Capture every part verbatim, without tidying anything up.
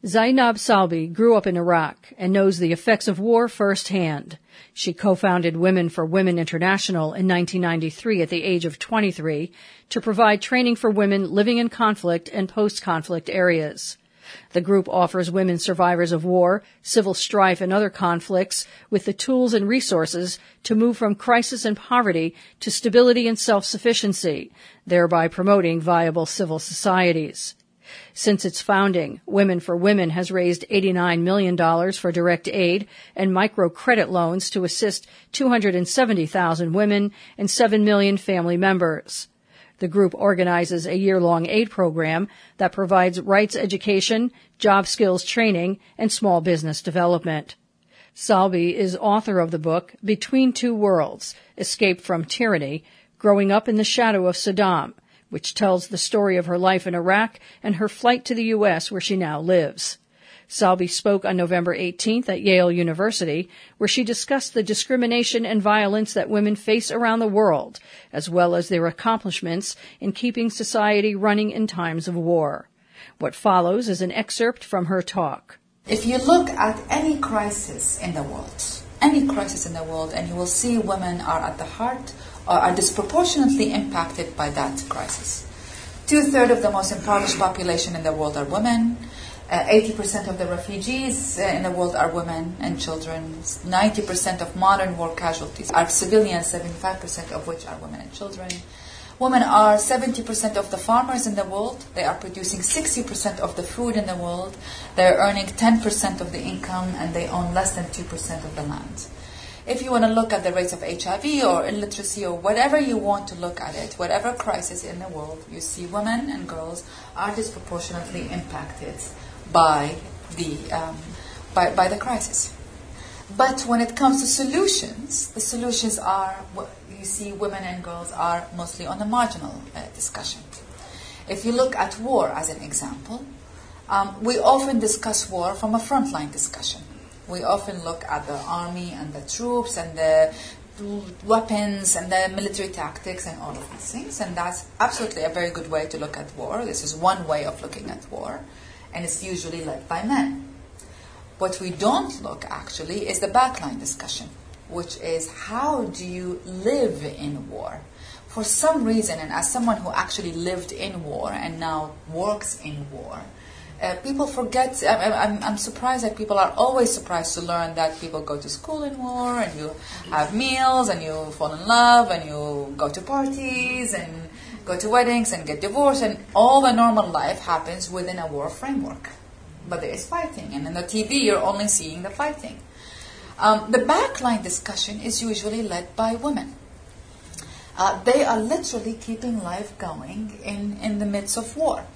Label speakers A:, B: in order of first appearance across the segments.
A: Zainab Salbi grew up in Iraq and knows the effects of war firsthand. She co-founded Women for Women International in nineteen ninety-three at the age of twenty-three to provide training for women living in conflict and post-conflict areas. The group offers women survivors of war, civil strife, and other conflicts with the tools and resources to move from crisis and poverty to stability and self-sufficiency, thereby promoting viable civil societies. Since its founding, Women for Women has raised eighty-nine million dollars for direct aid and microcredit loans to assist two hundred seventy thousand women and seven million family members. The group organizes a year-long aid program that provides rights education, job skills training, and small business development. Salbi is author of the book Between Two Worlds, Escape from Tyranny, Growing Up in the Shadow of Saddam, which tells the story of her life in Iraq and her flight to the U S where she now lives. Salbi spoke on November eighteenth at Yale University, where she discussed the discrimination and violence that women face around the world, as well as their accomplishments in keeping society running in times of war. What follows is an excerpt from her talk.
B: If you look at any crisis in the world, any crisis in the world, and you will see women are at the heart or are disproportionately impacted by that crisis. Two-thirds of the most impoverished population in the world are women. Uh, eighty percent of the refugees uh, in the world are women and children. ninety percent of modern war casualties are civilians, seventy-five percent of which are women and children. Women are seventy percent of the farmers in the world. They are producing sixty percent of the food in the world. They are earning ten percent of the income, and they own less than two percent of the land. If you want to look at the rates of H I V or illiteracy or whatever you want to look at it, whatever crisis in the world, you see women and girls are disproportionately impacted by the um, by, by the crisis. But when it comes to solutions, the solutions are, you see women and girls are mostly on the marginal uh, discussion. If you look at war as an example, um, we often discuss war from a frontline discussion. We often look at the army and the troops and the weapons and the military tactics and all of these things, and that's absolutely a very good way to look at war. This is one way of looking at war, and it's usually led by men. What we don't look, actually, is the backline discussion, which is how do you live in war? For some reason, and as someone who actually lived in war and now works in war, uh, people forget, I, I'm, I'm surprised that people are always surprised to learn that people go to school in war, and you have meals, and you fall in love, and you go to parties, and go to weddings, and get divorced, and all the normal life happens within a war framework. But there is fighting, and in the T V you're only seeing the fighting. Um, the backline discussion is usually led by women. Uh, they are literally keeping life going in, in the midst of war.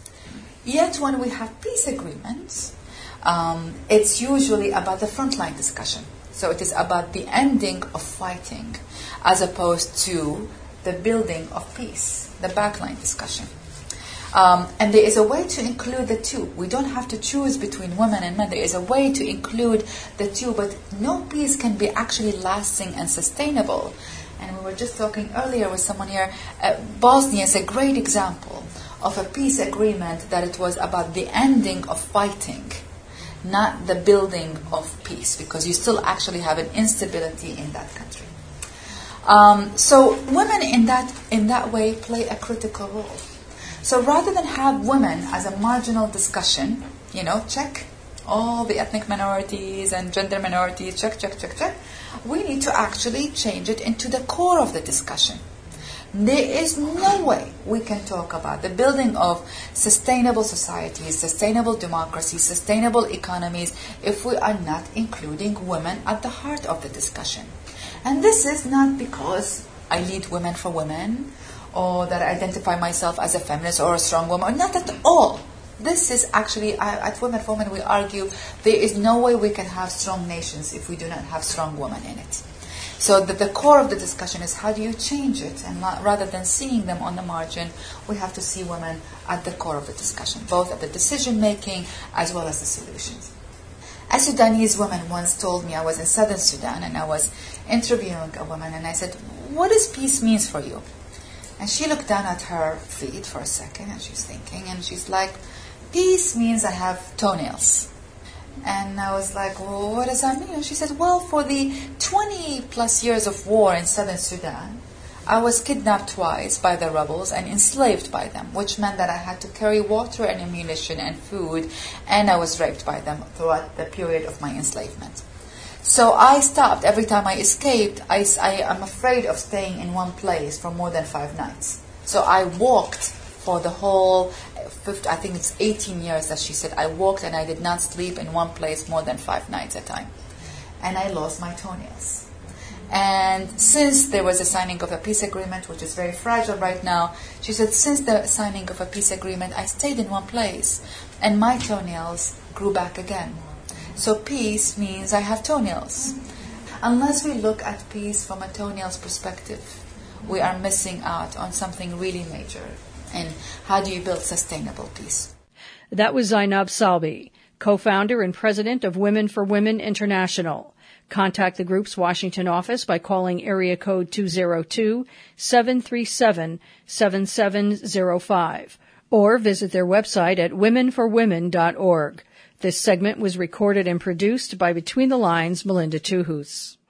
B: Yet when we have peace agreements, um, it's usually about the frontline discussion. So it is about the ending of fighting as opposed to the building of peace, the backline discussion. Um, and there is a way to include the two. We don't have to choose between women and men. There is a way to include the two, but no peace can be actually lasting and sustainable. And we were just talking earlier with someone here. Uh, Bosnia is a great example of a peace agreement that it was about the ending of fighting, not the building of peace, because you still actually have an instability in that country. Um, so women in that in that way play a critical role. So rather than have women as a marginal discussion, you know, check all the ethnic minorities and gender minorities, check, check, check, check, we need to actually change it into the core of the discussion. There is no way we can talk about the building of sustainable societies, sustainable democracy, sustainable economies if we are not including women at the heart of the discussion. And this is not because I lead Women for Women, or that I identify myself as a feminist or a strong woman, or not at all. This is actually, at Women for Women, we argue there is no way we can have strong nations if we do not have strong women in it. So that the core of the discussion is how do you change it? And not, rather than seeing them on the margin, we have to see women at the core of the discussion, both at the decision-making as well as the solutions. A Sudanese woman once told me, I was in southern Sudan, and I was interviewing a woman, and I said, what does peace mean for you? And she looked down at her feet for a second, and she's thinking, and she's like, peace means I have toenails. And I was like, well, what does that mean? And she said, well, for the twenty plus years of war in southern Sudan, I was kidnapped twice by the rebels and enslaved by them, which meant that I had to carry water and ammunition and food, and I was raped by them throughout the period of my enslavement. So I stopped. Every time I escaped, I, I am afraid of staying in one place for more than five nights. So I walked for the whole, fifty, I think it's eighteen years that she said, I walked and I did not sleep in one place more than five nights at a time. And I lost my toenails. And since there was a signing of a peace agreement, which is very fragile right now, she said, since the signing of a peace agreement, I stayed in one place and my toenails grew back again. So peace means I have toenails. Unless we look at peace from a toenails perspective, we are missing out on something really major. And how do you build sustainable peace?
A: That was Zainab Salbi, co-founder and president of Women for Women International. Contact the group's Washington office by calling area code two oh two, seven three seven, seven seven oh five or visit their website at women for women dot org. This segment was recorded and produced by Between the Lines, Melinda Tuhus.